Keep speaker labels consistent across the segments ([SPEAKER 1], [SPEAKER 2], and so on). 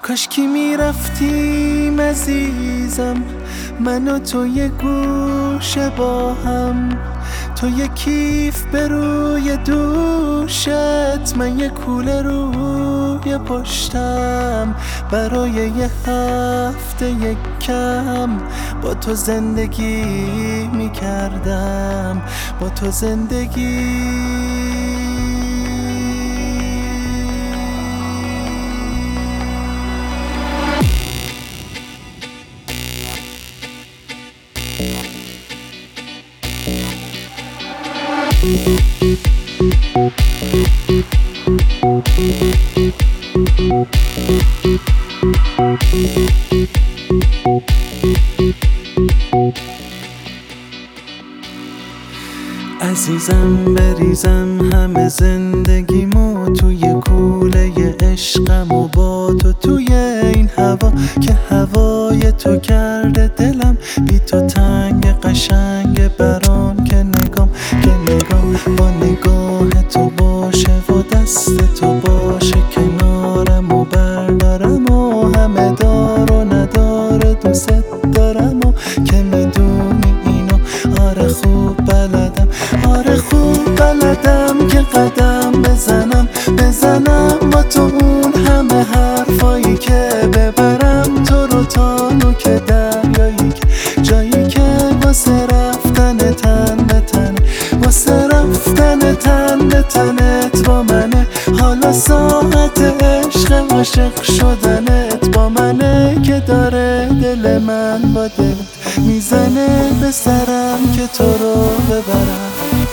[SPEAKER 1] کاشکی میرفتیم عزیزم، من و تو یه گوشه با هم، تو یه کیف به روی دوشت، من یه کوله روی پشتم. برای یه هفته یک کم با تو زندگی میکردم، با تو زندگی. عزیزم بریزم همه زندگیمو توی کوله عشقم و با تو توی این هوا که هوای تو کرده دلم بی تو تنگ قشنگ برام که نگام با نگاه تو باشه و دست تو باشه کنارم و بردارم و همه دار و نداره دوست دارم و که میدونی اینو. آره خوب بلدم، آره خوب بلدم که قدم بزنم با تو اون همه حرفایی که ببرم تو رو تا نوک دریایی که جایی که واسه رفتن تن به تنه، واسه رفتن تن به تنت با منه. حالا ساعت عشق عاشق شدنت با منه که داره دل من با دلت میزنه به سرم که تو رو ببرم.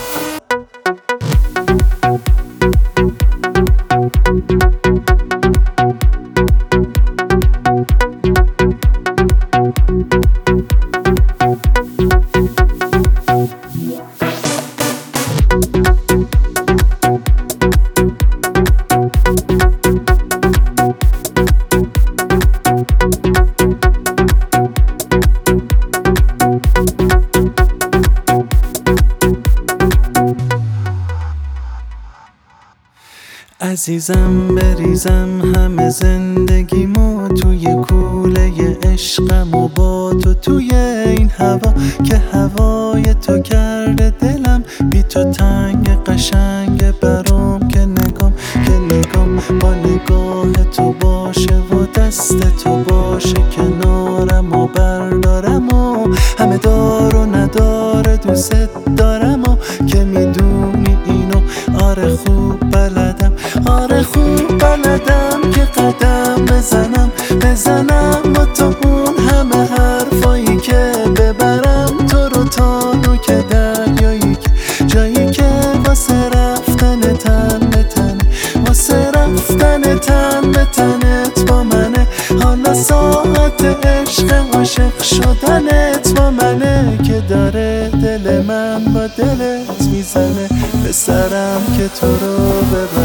[SPEAKER 1] عزیزم بریزم همه زندگیمو توی کوله عشقم و با تو توی این هوا که هوای تو کرده دلم بی تو تنگ قشنگ برام که نگام با نگاه تو باشه و دست تو باشه کنارم و بردارم و همه دار و نداره دوست دارم و که میدونی اینو. آره خوب بلدم، آره خوب بلدم که قدم بزنم با تو اون همه حرفایی که ببرم تو رو تا نوک دریایی که جایی که واسه رفتن تن به تنه، واسه رفتن تن به تنت با منه. حالا ساعت عشق عاشق شدنت با منه که داره دل من با دلت میزنه به سرم که تو رو ببرم.